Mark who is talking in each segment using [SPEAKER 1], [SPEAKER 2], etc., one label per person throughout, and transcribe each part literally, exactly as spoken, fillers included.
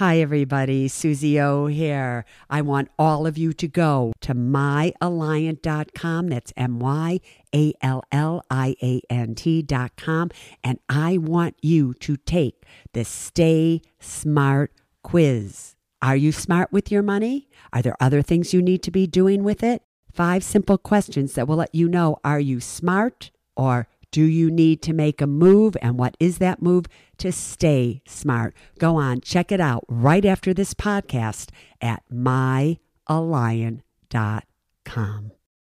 [SPEAKER 1] Hi, everybody. Susie O here. I want all of you to go to my alliant dot com. That's M Y A L L I A N T dot com. And I want you to take the Stay Smart quiz. Are you smart with your money? Are there other things you need to be doing with it? Five simple questions that will let you know, are you smart or do you need to make a move? And what is that move to stay smart? Go on, check it out right after this podcast at my alliant dot com.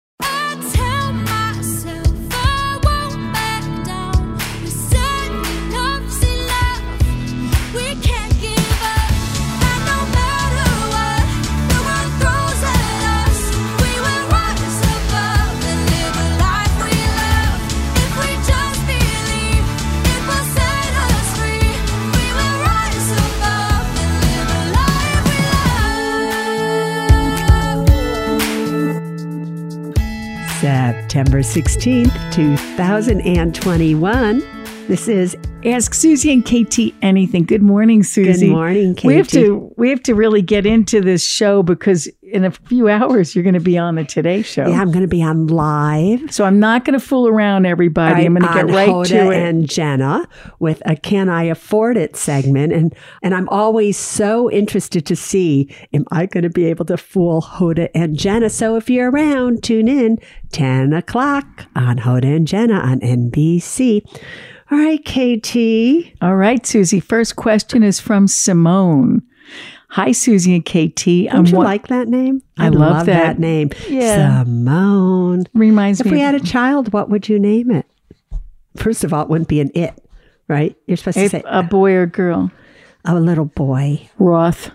[SPEAKER 1] September sixteenth, two thousand twenty-one. This is
[SPEAKER 2] Ask Susie and K T Anything. Good morning, Susie.
[SPEAKER 1] Good morning, K T.
[SPEAKER 2] We have to we have to really get into this show because in a few hours you're going to be on the Today Show.
[SPEAKER 1] Yeah, I'm going to be on live.
[SPEAKER 2] So I'm not going to fool around, everybody.
[SPEAKER 1] Right,
[SPEAKER 2] I'm going to get right
[SPEAKER 1] Hoda
[SPEAKER 2] to it.
[SPEAKER 1] And Jenna with a Can I Afford It segment. And, and I'm always so interested to see, am I going to be able to fool Hoda and Jenna? So if you're around, tune in ten o'clock on Hoda and Jenna on N B C. All right, K T.
[SPEAKER 2] All right, Susie. First question is from Simone. Hi, Susie and K T.
[SPEAKER 1] Don't I'm you wa- like that name?
[SPEAKER 2] I,
[SPEAKER 1] I
[SPEAKER 2] love,
[SPEAKER 1] love
[SPEAKER 2] that.
[SPEAKER 1] that name.
[SPEAKER 2] Yeah.
[SPEAKER 1] Simone.
[SPEAKER 2] Reminds
[SPEAKER 1] if
[SPEAKER 2] me.
[SPEAKER 1] If we
[SPEAKER 2] of-
[SPEAKER 1] had a child, what would you name it? First of all, it wouldn't be an it, right? You're supposed
[SPEAKER 2] if
[SPEAKER 1] to say
[SPEAKER 2] a boy or girl.
[SPEAKER 1] A little boy.
[SPEAKER 2] Roth.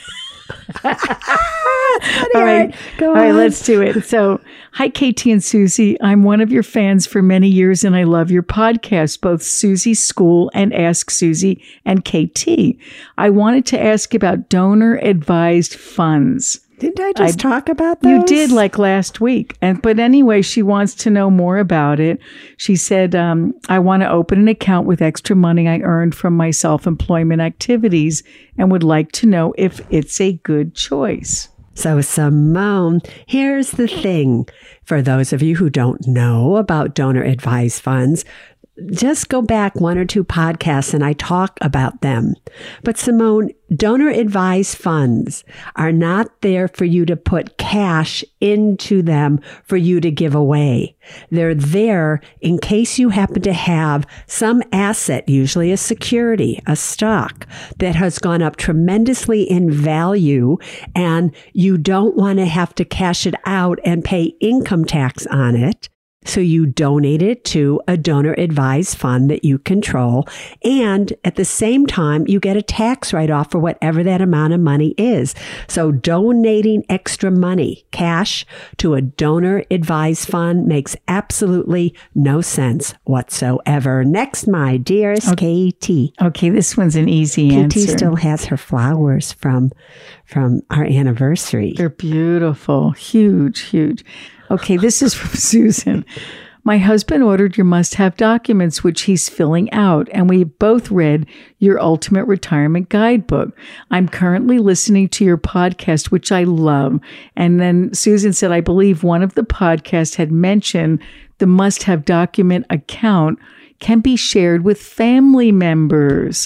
[SPEAKER 1] All right, go
[SPEAKER 2] All
[SPEAKER 1] on.
[SPEAKER 2] right, let's do it. So, hi, K T and Susie. I'm one of your fans for many years, and I love your podcast, both Susie's School and Ask Susie and K T. I wanted to ask about donor-advised funds.
[SPEAKER 1] Didn't I just I, talk about those?
[SPEAKER 2] You did, like last week. And but anyway, she wants to know more about it. She said, um, I want to open an account with extra money I earned from my self-employment activities and would like to know if it's a good choice.
[SPEAKER 1] So, Simone, here's the thing. For those of you who don't know about donor-advised funds, just go back one or two podcasts and I talk about them. But Simone, donor-advised funds are not there for you to put cash into them for you to give away. They're there in case you happen to have some asset, usually a security, a stock, that has gone up tremendously in value and you don't want to have to cash it out and pay income tax on it. So you donate it to a donor-advised fund that you control. And at the same time, you get a tax write-off for whatever that amount of money is. So donating extra money, cash, to a donor-advised fund makes absolutely no sense whatsoever. Next, my dearest
[SPEAKER 2] okay.
[SPEAKER 1] K T.
[SPEAKER 2] Okay, this one's an easy
[SPEAKER 1] K T
[SPEAKER 2] answer.
[SPEAKER 1] K T still has her flowers from, from our anniversary.
[SPEAKER 2] They're beautiful. Huge, huge. Okay, this is from Susan. My husband ordered your must-have documents, which he's filling out, and we both read your Ultimate Retirement Guidebook. I'm currently listening to your podcast, which I love. And then Susan said, I believe one of the podcasts had mentioned the must-have document account can be shared with family members.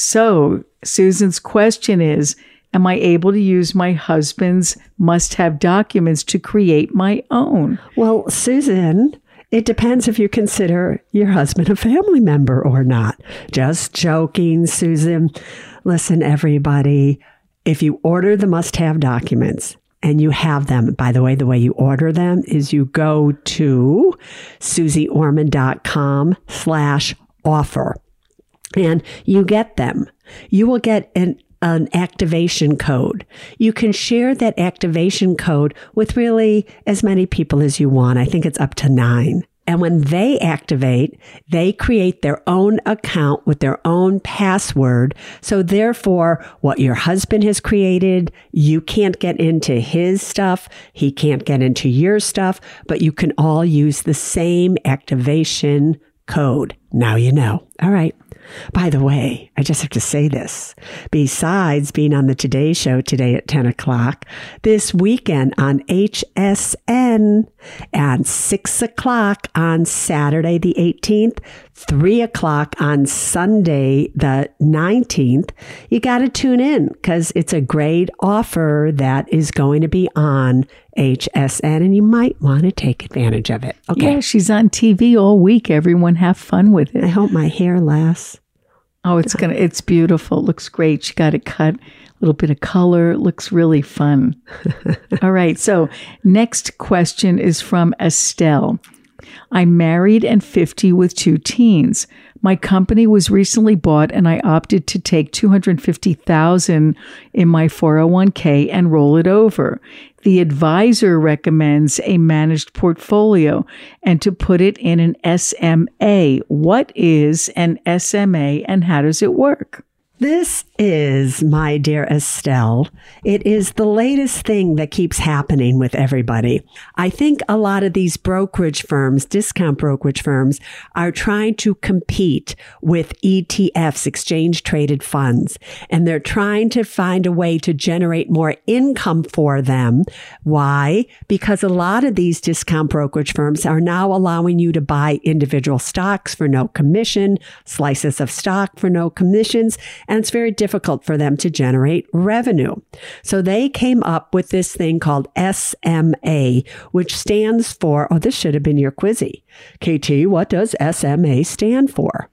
[SPEAKER 2] So Susan's question is, am I able to use my husband's must-have documents to create my own?
[SPEAKER 1] Well, Susan, it depends if you consider your husband a family member or not. Just joking, Susan. Listen, everybody, if you order the must-have documents and you have them, by the way, the way you order them is you go to susieorman.com slash offer and you get them. You will get an an activation code. You can share that activation code with really as many people as you want. I think it's up to nine. And when they activate, they create their own account with their own password. So therefore, what your husband has created, you can't get into his stuff. He can't get into your stuff, but you can all use the same activation code. Now you know. All right. By the way, I just have to say this. Besides being on the Today Show today at ten o'clock, this weekend on H S N and six o'clock on Saturday the eighteenth, three o'clock on Sunday the nineteenth, you got to tune in because it's a great offer that is going to be on H S N and you might want to take advantage of it. Okay.
[SPEAKER 2] Yeah, she's on T V all week. Everyone have fun with it.
[SPEAKER 1] I hope my hair lasts.
[SPEAKER 2] Oh, it's gonna. It's beautiful. It looks great. She got it cut, a little bit of color. It looks really fun. All right. So next question is from Estelle. I'm married and fifty with two teens. My company was recently bought and I opted to take two hundred fifty thousand dollars in my four oh one k and roll it over. The advisor recommends a managed portfolio and to put it in an S M A. What is an S M A and how does it work?
[SPEAKER 1] This is, my dear Estelle, it is the latest thing that keeps happening with everybody. I think a lot of these brokerage firms, discount brokerage firms, are trying to compete with E T Fs, exchange traded funds, and they're trying to find a way to generate more income for them. Why? Because a lot of these discount brokerage firms are now allowing you to buy individual stocks for no commission, slices of stock for no commissions, and it's very difficult for them to generate revenue. So they came up with this thing called S M A, which stands for, oh, this should have been your quizzy. K T, what does S M A stand for?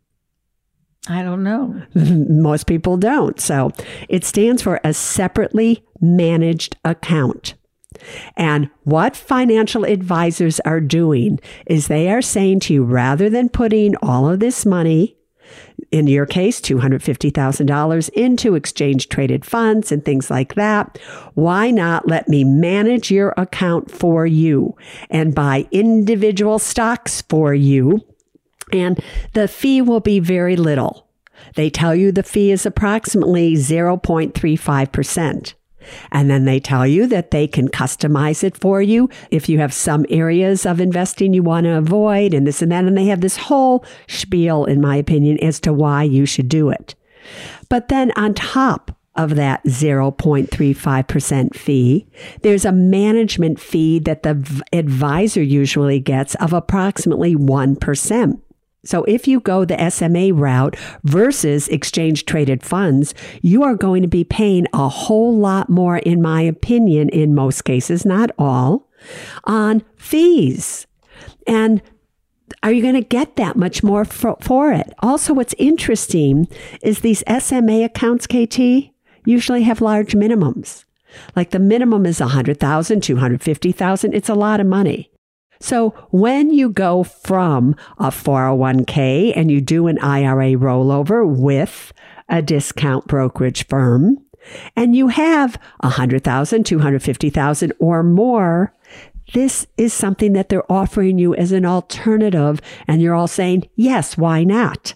[SPEAKER 2] I don't know.
[SPEAKER 1] Most people don't. So it stands for a separately managed account. And what financial advisors are doing is they are saying to you, rather than putting all of this money, in your case, two hundred fifty thousand dollars into exchange traded funds and things like that, why not let me manage your account for you and buy individual stocks for you? And the fee will be very little. They tell you the fee is approximately zero point three five percent. And then they tell you that they can customize it for you if you have some areas of investing you want to avoid and this and that. And they have this whole spiel, in my opinion, as to why you should do it. But then on top of that zero point three five percent fee, there's a management fee that the advisor usually gets of approximately one percent. So if you go the S M A route versus exchange traded funds, you are going to be paying a whole lot more, in my opinion, in most cases, not all, on fees. And are you going to get that much more for, for it? Also, what's interesting is these S M A accounts, K T, usually have large minimums. Like the minimum is one hundred thousand dollars, two hundred fifty thousand dollars. It's a lot of money. So when you go from a four oh one k and you do an I R A rollover with a discount brokerage firm and you have one hundred thousand dollars, two hundred fifty thousand dollars or more, this is something that they're offering you as an alternative and you're all saying, yes, why not?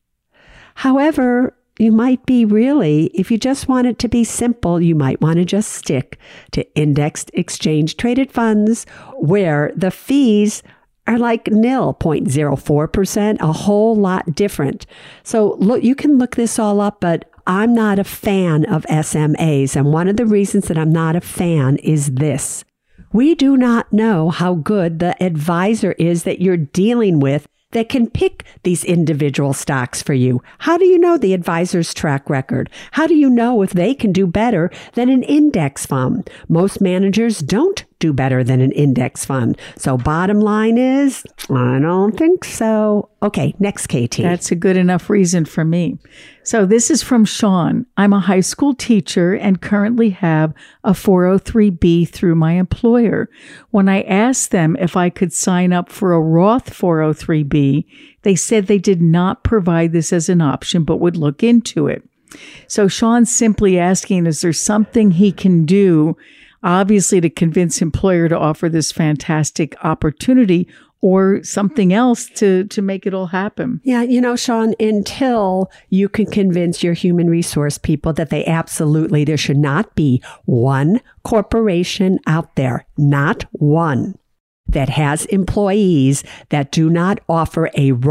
[SPEAKER 1] However, you might be really, if you just want it to be simple, you might want to just stick to indexed exchange traded funds where the fees are like nil, zero point zero four percent, a whole lot different. So look, you can look this all up, but I'm not a fan of S M As. And one of the reasons that I'm not a fan is this. We do not know how good the advisor is that you're dealing with that can pick these individual stocks for you. How do you know the advisor's track record? How do you know if they can do better than an index fund? Most managers don't do better than an index fund. So bottom line is, I don't think so. Okay, next, K T.
[SPEAKER 2] That's a good enough reason for me. So this is from Sean. I'm a high school teacher and currently have a four oh three B through my employer. When I asked them if I could sign up for a Roth four oh three B, they said they did not provide this as an option, but would look into it. So Sean's simply asking, is there something he can do, obviously, to convince employer to offer this fantastic opportunity, or something else to, to make it all happen?
[SPEAKER 1] Yeah, you know, Sean, until you can convince your human resource people that they absolutely, there should not be one corporation out there, not one, that has employees that do not offer a Roth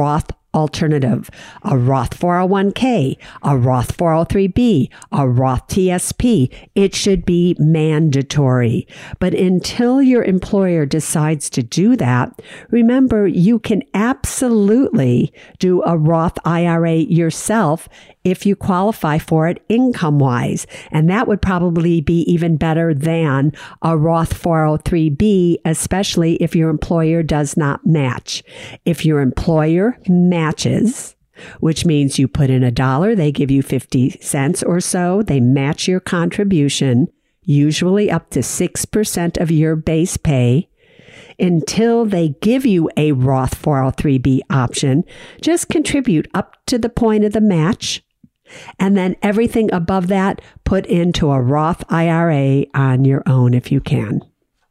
[SPEAKER 1] alternative, a Roth four oh one k, a Roth four oh three b, a Roth T S P. It should be mandatory. But until your employer decides to do that, remember, you can absolutely do a Roth I R A yourself if you qualify for it income-wise. And that would probably be even better than a Roth four oh three b, especially if your employer does not match. If your employer matches, which means you put in a dollar, they give you fifty cents or so, they match your contribution, usually up to six percent of your base pay. Until they give you a Roth four oh three b option, just contribute up to the point of the match. And then everything above that, put into a Roth I R A on your own if you can.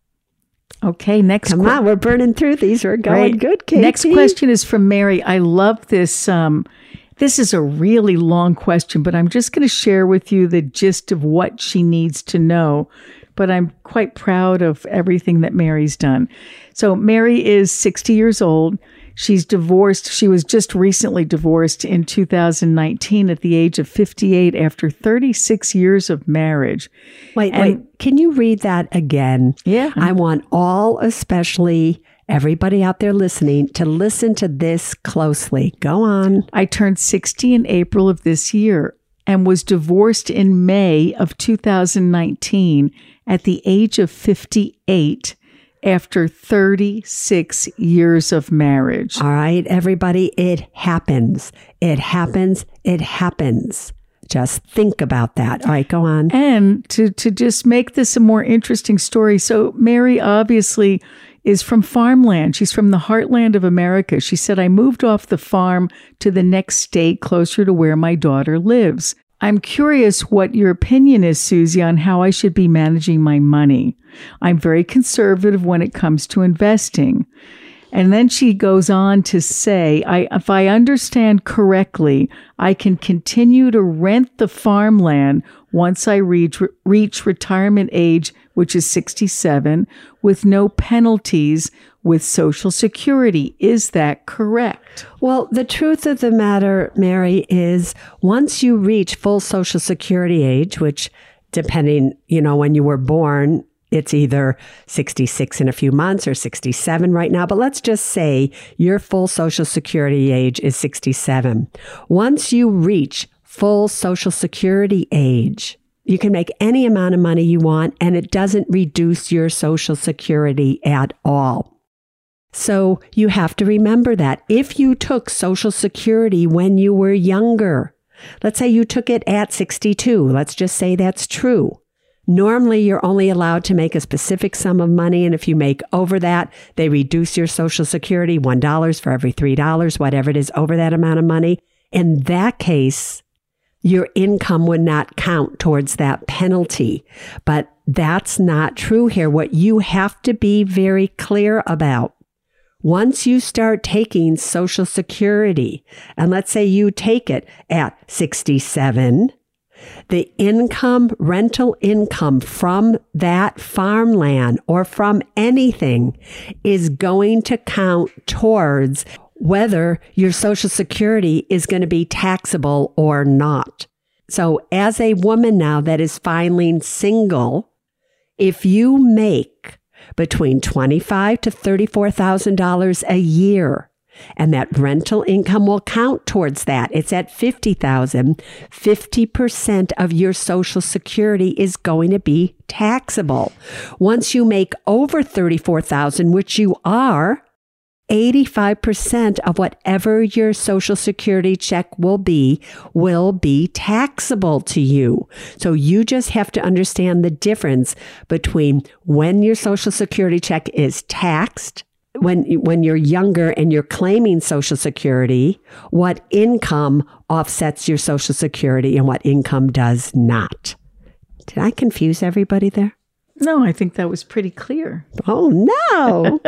[SPEAKER 2] Okay, next
[SPEAKER 1] Come
[SPEAKER 2] que-
[SPEAKER 1] on, we're burning through these. We're going
[SPEAKER 2] right.
[SPEAKER 1] good, Katie.
[SPEAKER 2] Next question is from Mary. I love this. Um, this is a really long question, but I'm just going to share with you the gist of what she needs to know. But I'm quite proud of everything that Mary's done. So Mary is sixty years old. She's divorced. She was just recently divorced in two thousand nineteen at the age of fifty-eight after thirty-six years of marriage.
[SPEAKER 1] Wait,
[SPEAKER 2] And-
[SPEAKER 1] wait. Can you read that again?
[SPEAKER 2] Yeah.
[SPEAKER 1] I want all, especially everybody out there listening, to listen to this closely. Go on.
[SPEAKER 2] I turned sixty in April of this year and was divorced in May of two thousand nineteen at the age of fifty-eight after thirty-six years of marriage.
[SPEAKER 1] All right, everybody, it happens. It happens. It happens. Just think about that. All right, go on.
[SPEAKER 2] And to, to just make this a more interesting story, so Mary obviously is from farmland. She's from the heartland of America. She said, I moved off the farm to the next state closer to where my daughter lives. I'm curious what your opinion is, Susie, on how I should be managing my money. I'm very conservative when it comes to investing. And then she goes on to say, I, if I understand correctly, I can continue to rent the farmland once I reach, reach retirement age, which is sixty-seven, with no penalties with Social Security. Is that correct?
[SPEAKER 1] Well, the truth of the matter, Mary, is once you reach full Social Security age, which depending, you know, when you were born, it's either sixty-six in a few months or sixty-seven right now. But let's just say your full Social Security age is sixty-seven. Once you reach full Social Security age, you can make any amount of money you want, and it doesn't reduce your Social Security at all. So you have to remember that. If you took Social Security when you were younger, let's say you took it at sixty-two, let's just say that's true. Normally, you're only allowed to make a specific sum of money, and if you make over that, they reduce your Social Security one dollar for every three dollars, whatever it is over that amount of money. In that case, your income would not count towards that penalty. But that's not true here. What you have to be very clear about, once you start taking Social Security, and let's say you take it at sixty-seven, the income, rental income from that farmland or from anything is going to count towards whether your Social Security is going to be taxable or not. So as a woman now that is filing single, if you make between twenty-five thousand to thirty-four thousand dollars a year, and that rental income will count towards that. It's at fifty thousand dollars. fifty percent of your Social Security is going to be taxable. Once you make over thirty-four thousand dollars, which you are, eighty-five percent of whatever your Social Security check will be, will be taxable to you. So you just have to understand the difference between when your Social Security check is taxed, When when you're younger and you're claiming Social Security, what income offsets your Social Security and what income does not. Did I confuse everybody there?
[SPEAKER 2] No, I think that was pretty clear.
[SPEAKER 1] Oh, no.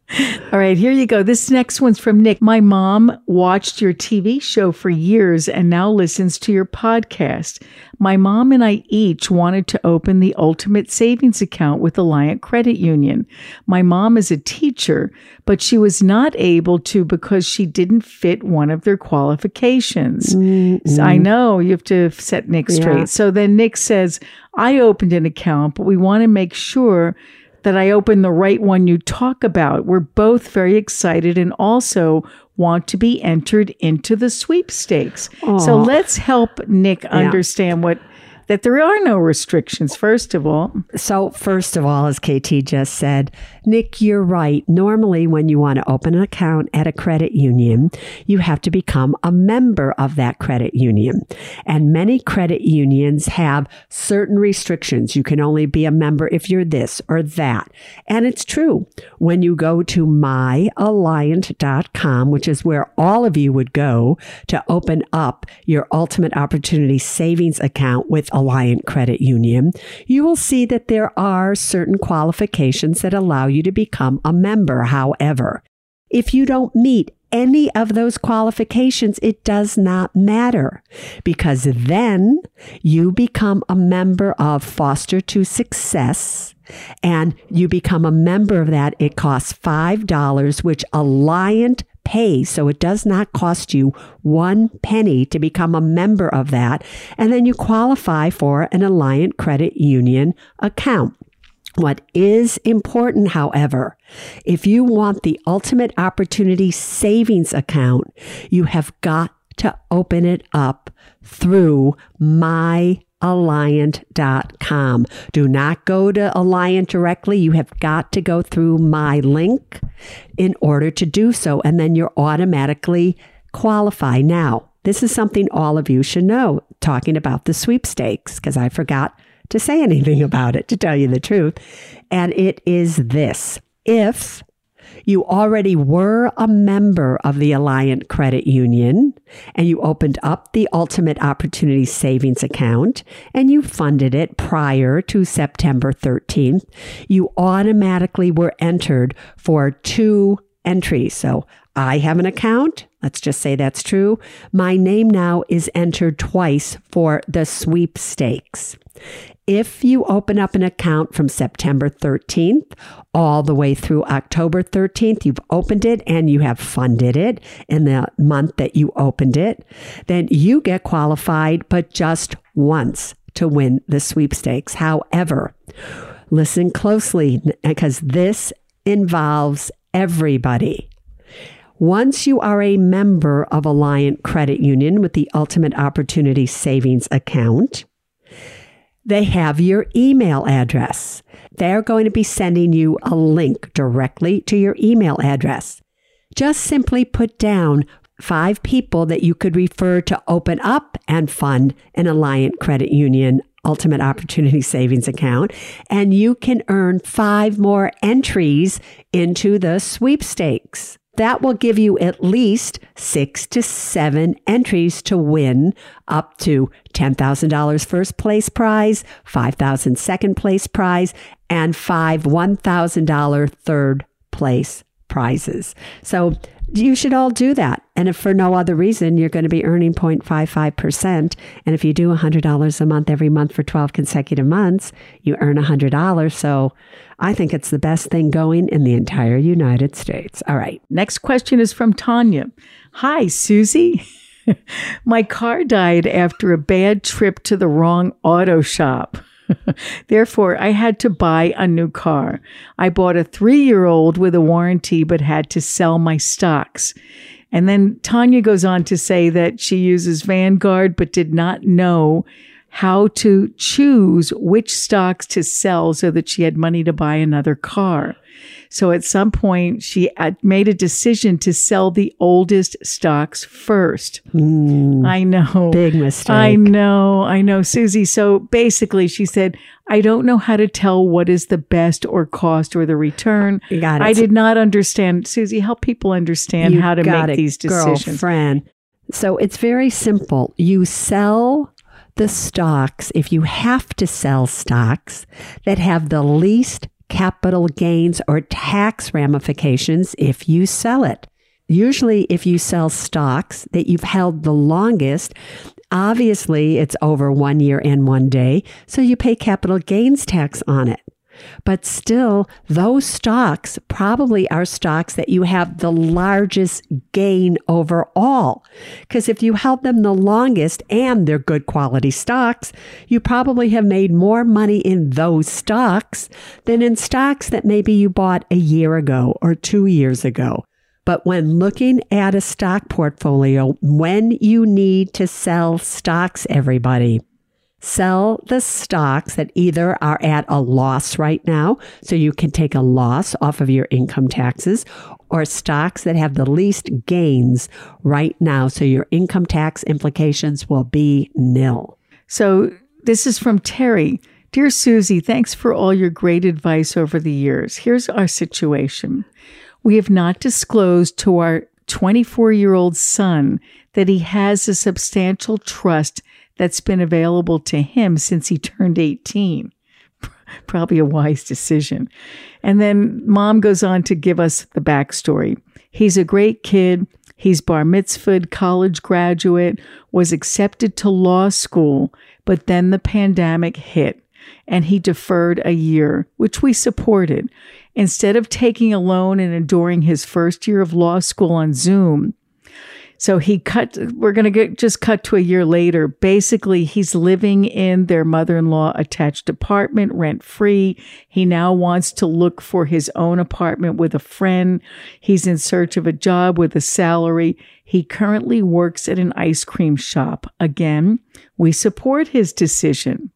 [SPEAKER 2] All right, here you go. This next one's from Nick. My mom watched your T V show for years and now listens to your podcast. My mom and I each wanted to open the ultimate savings account with Alliant Credit Union. My mom is a teacher, but she was not able to because she didn't fit one of their qualifications. So I know you have to set Nick straight. Yeah. So then Nick says, I opened an account, but we want to make sure that I open the right one you talk about. We're both very excited and also want to be entered into the sweepstakes. Aww. So let's help Nick yeah. understand what that there are no restrictions, first of all.
[SPEAKER 1] So first of all, as K T just said, Nick, you're right. Normally, when you want to open an account at a credit union, you have to become a member of that credit union. And many credit unions have certain restrictions. You can only be a member if you're this or that. And it's true. When you go to my alliant dot com, which is where all of you would go to open up your Ultimate Opportunity Savings account with Alliant Credit Union, you will see that there are certain qualifications that allow you to become a member. However, if you don't meet any of those qualifications, it does not matter, because then you become a member of Foster to Success, and you become a member of that. It costs five dollars, which Alliant pay. So it does not cost you one penny to become a member of that. And then you qualify for an Alliant Credit Union account. What is important, however, if you want the Ultimate Opportunity Savings account, you have got to open it up through my alliant dot com. Do not go to Alliant directly. You have got to go through my link in order to do so, and then you're automatically qualified. Now, this is something all of you should know, talking about the sweepstakes, because I forgot to say anything about it, to tell you the truth. And it is this. If you already were a member of the Alliant Credit Union and you opened up the Ultimate Opportunity Savings account and you funded it prior to September thirteenth, you automatically were entered for two entries. So I have an account. Let's just say that's true. My name now is entered twice for the sweepstakes. If you open up an account from September thirteenth all the way through October thirteenth, you've opened it and you have funded it in the month that you opened it, then you get qualified, but just once to win the sweepstakes. However, listen closely, because this involves everybody. Once you are a member of Alliant Credit Union with the Ultimate Opportunity Savings account, they have your email address. They're going to be sending you a link directly to your email address. Just simply put down five people that you could refer to open up and fund an Alliant Credit Union Ultimate Opportunity Savings account, and you can earn five more entries into the sweepstakes. That will give you at least six to seven entries to win up to ten thousand dollars first place prize, five thousand dollars second place prize, and five one thousand dollars third place prizes. So you should all do that. And if for no other reason, you're going to be earning zero point five five percent. And if you do one hundred dollars a month every month for twelve consecutive months, you earn one hundred dollars. So I think it's the best thing going in the entire United States. All right.
[SPEAKER 2] Next question is from Tanya. Hi, Susie. My car died after a bad trip to the wrong auto shop. Therefore, I had to buy a new car. I bought a three-year-old with a warranty, but had to sell my stocks. And then Tanya goes on to say that she uses Vanguard, but did not know how to choose which stocks to sell so that she had money to buy another car. So at some point, she made a decision to sell the oldest stocks first.
[SPEAKER 1] Mm,
[SPEAKER 2] I know.
[SPEAKER 1] Big mistake.
[SPEAKER 2] I know. I know, Susie. So basically, she said, I don't know how to tell what is the best or cost or the return.
[SPEAKER 1] You got it.
[SPEAKER 2] I did not understand. Susie, help people understand
[SPEAKER 1] you
[SPEAKER 2] how to make
[SPEAKER 1] it,
[SPEAKER 2] these decisions.
[SPEAKER 1] Girlfriend. So it's very simple. You sell the stocks, if you have to sell stocks, that have the least capital gains or tax ramifications if you sell it. Usually, if you sell stocks that you've held the longest, obviously it's over one year and one day, so you pay capital gains tax on it. But still, those stocks probably are stocks that you have the largest gain overall. Because if you held them the longest and they're good quality stocks, you probably have made more money in those stocks than in stocks that maybe you bought a year ago or two years ago. But when looking at a stock portfolio, when you need to sell stocks, everybody, sell the stocks that either are at a loss right now, so you can take a loss off of your income taxes, or stocks that have the least gains right now, so your income tax implications will be nil.
[SPEAKER 2] So this is from Terry. Dear Susie, thanks for all your great advice over the years. Here's our situation. We have not disclosed to our twenty-four-year-old son that he has a substantial trust that's been available to him since he turned eighteen. Probably a wise decision. And then mom goes on to give us the backstory. He's a great kid. He's bar mitzvahed, college graduate, was accepted to law school, but then the pandemic hit and he deferred a year, which we supported. Instead of taking a loan and enduring his first year of law school on Zoom, so he cut, we're going to get just cut to a year later. Basically, he's living in their mother-in-law attached apartment, rent-free. He now wants to look for his own apartment with a friend. He's in search of a job with a salary. He currently works at an ice cream shop. Again, we support his decision.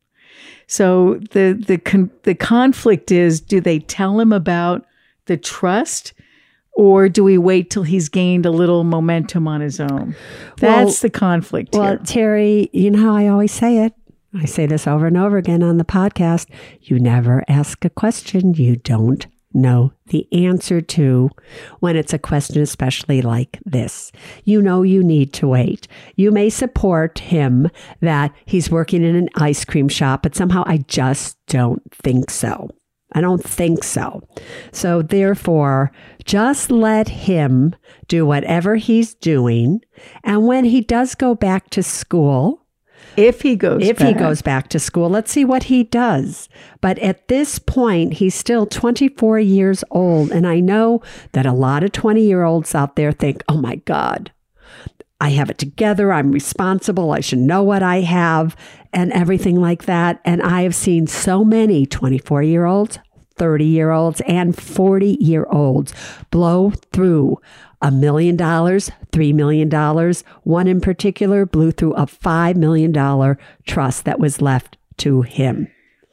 [SPEAKER 2] So the the con- the conflict is, do they tell him about the trust, or do we wait till he's gained a little momentum on his own? That's well, the conflict
[SPEAKER 1] well,
[SPEAKER 2] here.
[SPEAKER 1] Well, Terry, you know how I always say it. I say this over and over again on the podcast. You never ask a question you don't know the answer to when it's a question especially like this. You know you need to wait. You may support him that he's working in an ice cream shop, but somehow I just don't think so. I don't think so. So therefore, just let him do whatever he's doing. And when he does go back to school,
[SPEAKER 2] If he goes
[SPEAKER 1] if
[SPEAKER 2] back.
[SPEAKER 1] he goes back to school, let's see what he does. But at this point, he's still twenty-four years old. And I know that a lot of twenty-year-olds out there think, oh my God, I have it together. I'm responsible. I should know what I have and everything like that. And I have seen so many twenty-four-year-olds, thirty-year-olds, and forty-year-olds blow through a million dollars, three million dollars. One in particular blew through a five million dollars trust that was left to him.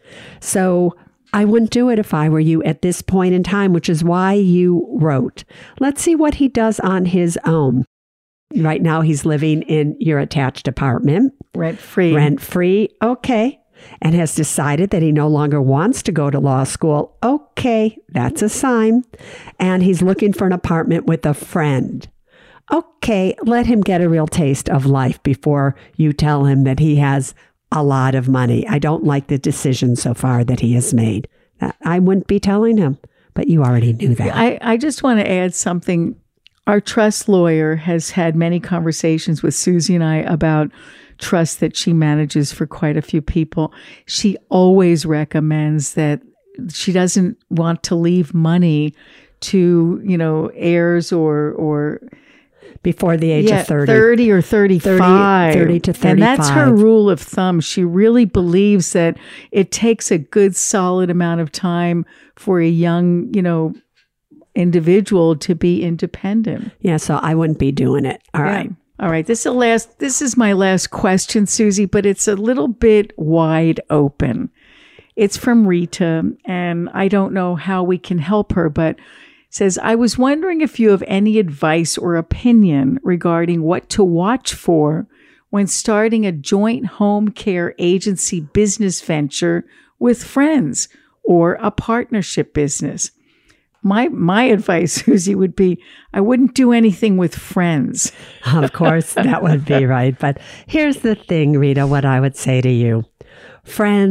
[SPEAKER 1] So I wouldn't do it if I were you at this point in time, which is why you wrote. Let's see what he does on his own. Right now, he's living in your attached apartment.
[SPEAKER 2] Rent-free.
[SPEAKER 1] Rent-free. Okay. And has decided that he no longer wants to go to law school. Okay, that's a sign. And he's looking for an apartment with a friend. Okay, let him get a real taste of life before you tell him that he has a lot of money. I don't like the decision so far that he has made. I wouldn't be telling him, but you already knew that.
[SPEAKER 2] I, I just want to add something. Our trust lawyer has had many conversations with Susie and I about trust that she manages for quite a few people. She always recommends that she doesn't want to leave money to, you know, heirs or, or
[SPEAKER 1] before the age
[SPEAKER 2] yeah,
[SPEAKER 1] of thirty.
[SPEAKER 2] thirty or thirty-five.
[SPEAKER 1] thirty, thirty to thirty-five.
[SPEAKER 2] And that's her rule of thumb. She really believes that it takes a good solid amount of time for a young, you know, individual to be independent.
[SPEAKER 1] Yeah, so I wouldn't be doing it. All
[SPEAKER 2] yeah.
[SPEAKER 1] right.
[SPEAKER 2] All right. This is the last this is my last question, Susie, but it's a little bit wide open. It's from Rita, and I don't know how we can help her, but it says, I was wondering if you have any advice or opinion regarding what to watch for when starting a joint home care agency business venture with friends or a partnership business. My my advice, Susie, would be I wouldn't do anything with friends.
[SPEAKER 1] Of course, that would be right. But here's the thing, Rita, what I would say to you. Friends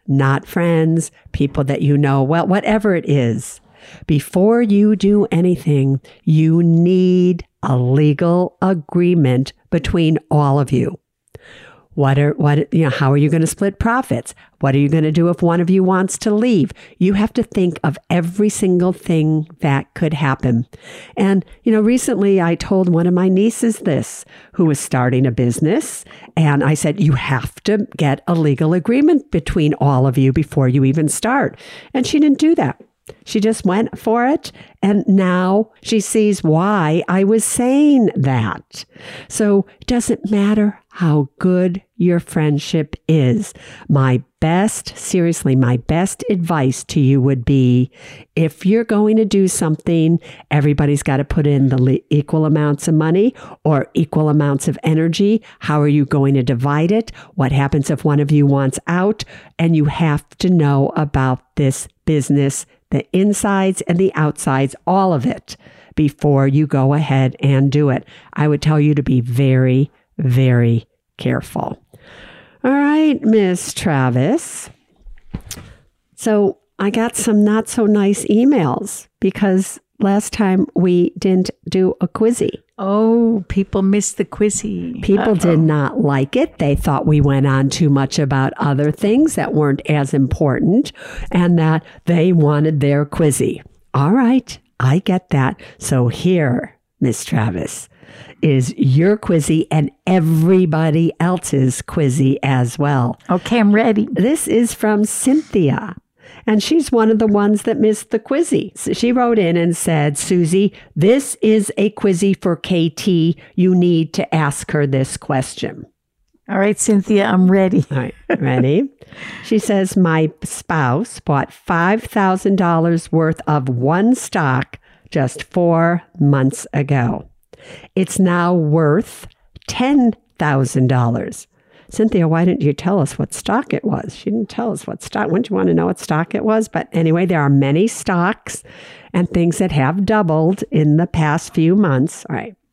[SPEAKER 1] not friends, people that you know well, whatever it is. Before you do anything, you need a legal agreement between all of you. What are what you know, how are you going to split profits? What are you going to do if one of you wants to leave? You have to think of every single thing that could happen. And you know, recently I told one of my nieces this, who was starting a business, and I said, you have to get a legal agreement between all of you before you even start. And she didn't do that. She just went for it, and now she sees why I was saying that. So it doesn't matter how good your friendship is. My best, seriously, my best advice to you would be, if you're going to do something, everybody's got to put in the le- equal amounts of money or equal amounts of energy. How are you going to divide it? What happens if one of you wants out? And you have to know about this business, the insides and the outsides, all of it, before you go ahead and do it. I would tell you to be very, very careful. All right, Miss Travis. So I got some not so nice emails because last time we didn't do a quizzy.
[SPEAKER 2] Oh, people missed the quizzy.
[SPEAKER 1] People
[SPEAKER 2] Uh-oh.
[SPEAKER 1] did not like it. They thought we went on too much about other things that weren't as important and that they wanted their quizzy. All right, I get that. So here, Miss Travis, is your quizzy and everybody else's quizzy as well.
[SPEAKER 2] Okay, I'm ready.
[SPEAKER 1] This is from Cynthia. And she's one of the ones that missed the quizzy. So she wrote in and said, Susie, this is a quizzy for K T. You need to ask her this question.
[SPEAKER 2] All right, Cynthia, I'm ready.
[SPEAKER 1] All right, ready? She says, my spouse bought five thousand dollars worth of one stock just four months ago. It's now worth ten thousand dollars. Cynthia, why didn't you tell us what stock it was? She didn't tell us what stock. Wouldn't you want to know what stock it was? But anyway, there are many stocks and things that have doubled in the past few months. All right.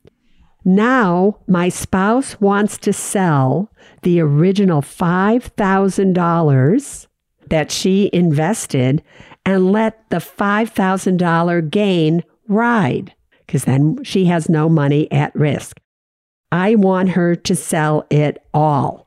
[SPEAKER 1] Now, my spouse wants to sell the original five thousand dollars that she invested and let the five thousand dollars gain ride, because then she has no money at risk. I want her to sell it all.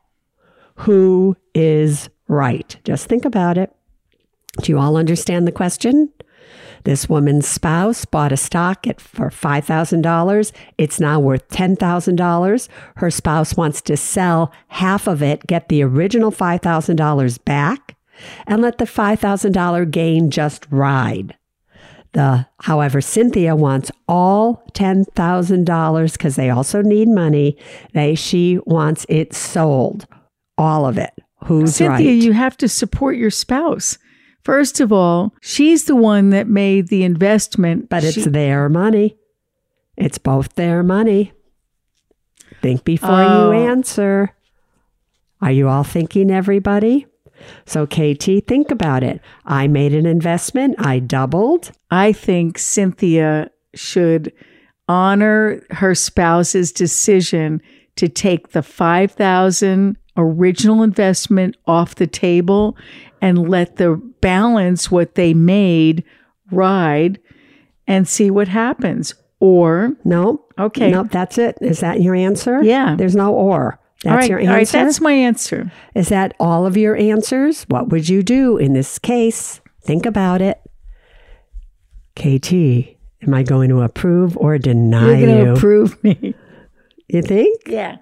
[SPEAKER 1] Who is right? Just think about it. Do you all understand the question? This woman's spouse bought a stock at for five thousand dollars. It's now worth ten thousand dollars. Her spouse wants to sell half of it, get the original five thousand dollars back, and let the five thousand dollars gain just ride. The, however, Cynthia wants all ten thousand dollars because they also need money. They, she wants it sold. All of it. Who's
[SPEAKER 2] Cynthia,
[SPEAKER 1] right?
[SPEAKER 2] Cynthia, you have to support your spouse. First of all, she's the one that made the investment.
[SPEAKER 1] But it's
[SPEAKER 2] she,
[SPEAKER 1] their money. It's both their money. Think before
[SPEAKER 2] Oh.
[SPEAKER 1] you answer. Are you all thinking, everybody? So, K T, think about it. I made an investment. I doubled.
[SPEAKER 2] I think Cynthia should honor her spouse's decision to take the five thousand dollars original investment off the table and let the balance, what they made, ride and see what happens. Or,
[SPEAKER 1] No.
[SPEAKER 2] okay.
[SPEAKER 1] No, that's it. Is that your answer?
[SPEAKER 2] Yeah.
[SPEAKER 1] There's no or. That's
[SPEAKER 2] all right,
[SPEAKER 1] your answer?
[SPEAKER 2] all right, that's my answer.
[SPEAKER 1] Is that all of your answers? What would you do in this case? Think about it. K T, am I going to approve or deny
[SPEAKER 2] You're going
[SPEAKER 1] you?
[SPEAKER 2] to approve me.
[SPEAKER 1] You think?
[SPEAKER 2] Yeah.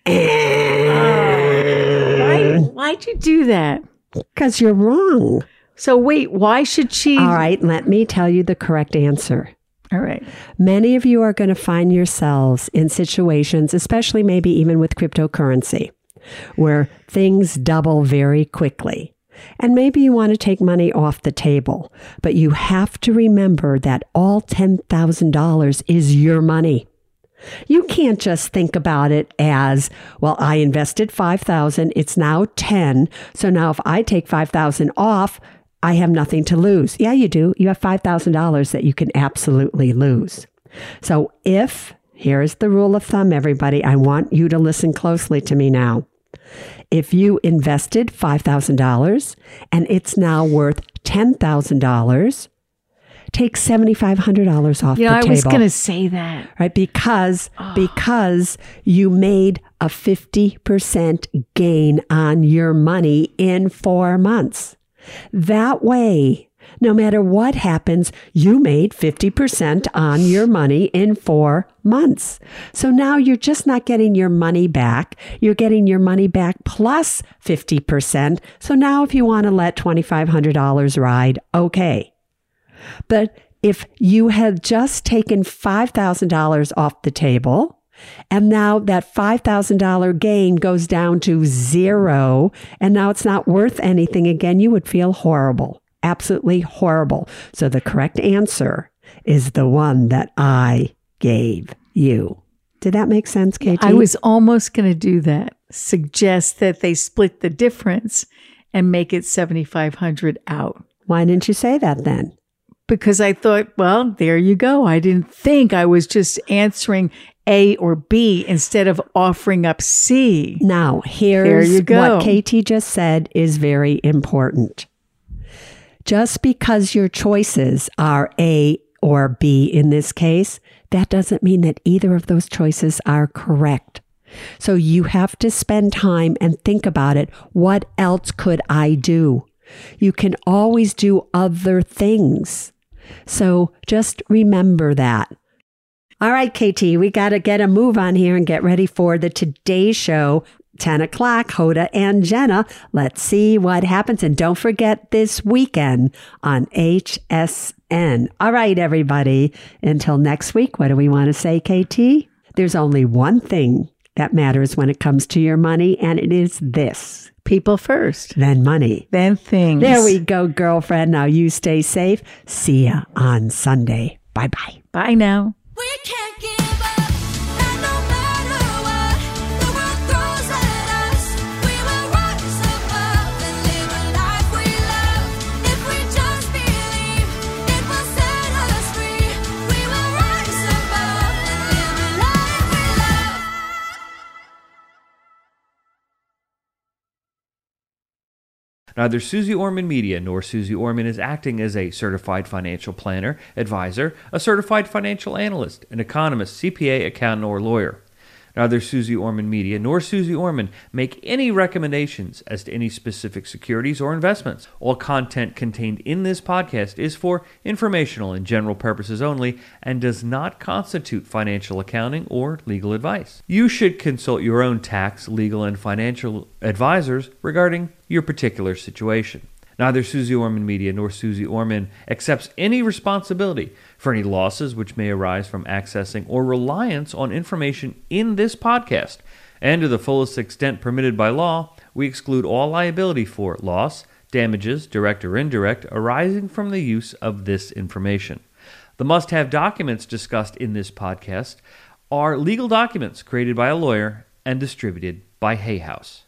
[SPEAKER 2] Why, why'd you do that?
[SPEAKER 1] Because you're wrong.
[SPEAKER 2] So wait, why should she?
[SPEAKER 1] All right, let me tell you the correct answer.
[SPEAKER 2] All right.
[SPEAKER 1] Many of you are going to find yourselves in situations, especially maybe even with cryptocurrency, where things double very quickly. And maybe you want to take money off the table, but you have to remember that all ten thousand dollars is your money. You can't just think about it as, well, I invested five thousand dollars, it's now ten. So now if I take five thousand dollars off, I have nothing to lose. Yeah, you do. You have five thousand dollars that you can absolutely lose. So if, here's the rule of thumb, everybody, I want you to listen closely to me now. If you invested five thousand dollars and it's now worth ten thousand dollars, take seven thousand five hundred dollars off
[SPEAKER 2] Yeah,
[SPEAKER 1] the
[SPEAKER 2] I
[SPEAKER 1] table.
[SPEAKER 2] was going to say that.
[SPEAKER 1] Right? Because,
[SPEAKER 2] Oh.
[SPEAKER 1] because you made a fifty percent gain on your money in four months. That way, no matter what happens, you made fifty percent on your money in four months. So now you're just not getting your money back. You're getting your money back plus fifty percent. So now if you want to let two thousand five hundred dollars ride, okay. But if you had just taken five thousand dollars off the table, and now that five thousand dollars gain goes down to zero, and now it's not worth anything again, you would feel horrible. Absolutely horrible. So the correct answer is the one that I gave you. Did that make sense, Katie?
[SPEAKER 2] I was almost going to do that. Suggest that they split the difference and make it seven thousand five hundred out.
[SPEAKER 1] Why didn't you say that then?
[SPEAKER 2] Because I thought, well, there you go. I didn't think I was just answering A or B instead of offering up C.
[SPEAKER 1] Now,
[SPEAKER 2] There
[SPEAKER 1] here's
[SPEAKER 2] you go.
[SPEAKER 1] what Katie just said is very important. Just because your choices are A or B in this case, that doesn't mean that either of those choices are correct. So you have to spend time and think about it. What else could I do? You can always do other things. So just remember that. All right, K T, we got to get a move on here and get ready for the Today Show, ten o'clock, Hoda and Jenna. Let's see what happens. And don't forget this weekend on H S N. All right, everybody. Until next week, what do we want to say, K T? There's only one thing that matters when it comes to your money, and it is this.
[SPEAKER 2] People first,
[SPEAKER 1] Then money.
[SPEAKER 2] then things.
[SPEAKER 1] There we go, girlfriend. Now you stay safe. See ya on Sunday. Bye-bye.
[SPEAKER 2] Bye now.
[SPEAKER 3] We can't give up, and no matter what the world throws at us, we will rise above and live a life we love. If we just believe, it will set us free. We will rise above and live a life we love.
[SPEAKER 4] Neither Susie Orman Media nor Susie Orman is acting as a certified financial planner, advisor, a certified financial analyst, an economist, C P A, accountant, or lawyer. Neither Susie Orman Media nor Susie Orman make any recommendations as to any specific securities or investments. All content contained in this podcast is for informational and general purposes only and does not constitute financial accounting or legal advice. You should consult your own tax, legal, and financial advisors regarding your particular situation. Neither Susie Orman Media nor Susie Orman accepts any responsibility for any losses which may arise from accessing or reliance on information in this podcast. And to the fullest extent permitted by law, we exclude all liability for loss, damages, direct or indirect, arising from the use of this information. The must-have documents discussed in this podcast are legal documents created by a lawyer and distributed by Hay House.